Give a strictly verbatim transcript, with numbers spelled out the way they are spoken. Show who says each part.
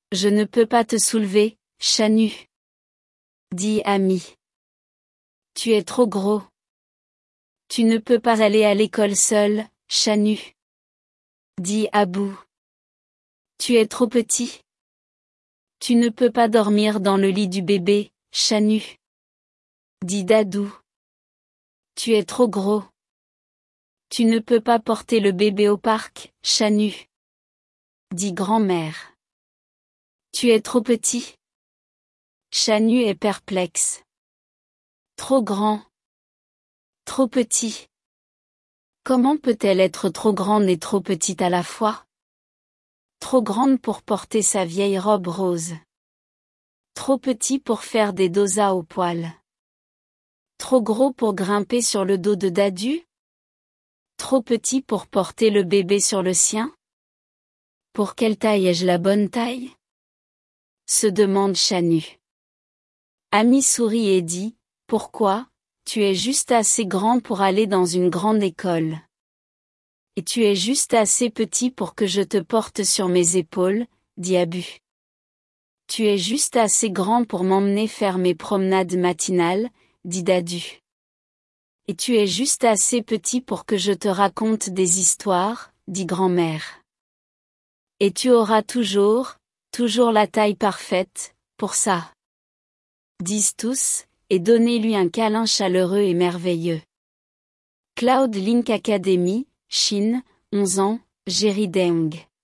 Speaker 1: Je ne peux pas te soulever, Chanu, dit Ami. Tu es trop gros. Tu ne peux pas aller à l'école seul, Chanu, dit Abou. Tu es trop petit. Tu ne peux pas dormir dans le lit du bébé, Chanu, dit Dadou. Tu es trop gros. Tu ne peux pas porter le bébé au parc, Chanu, dit grand-mère. Tu es trop petit. Chanu est perplexe. Trop grand. Trop petit. Comment peut-elle être trop grande et trop petite à la fois? Trop grande pour porter sa vieille robe rose. Trop petit pour faire des dosas au poil. Trop gros pour grimper sur le dos de Dadu? Trop petit pour porter le bébé sur le sien? Pour quelle taille ai-je la bonne taille? Se demande Chanu. Ami sourit et dit, pourquoi, tu es juste assez grand pour aller dans une grande école. Et tu es juste assez petit pour que je te porte sur mes épaules, dit Abu. Tu es juste assez grand pour m'emmener faire mes promenades matinales, dit Dadu. Et tu es juste assez petit pour que je te raconte des histoires, dit grand-mère. Et tu auras toujours, toujours la taille parfaite, pour ça. Disent tous, et donnez-lui un câlin chaleureux et merveilleux. Cloud Link Academy, Chine, onze ans, Jerry Deng.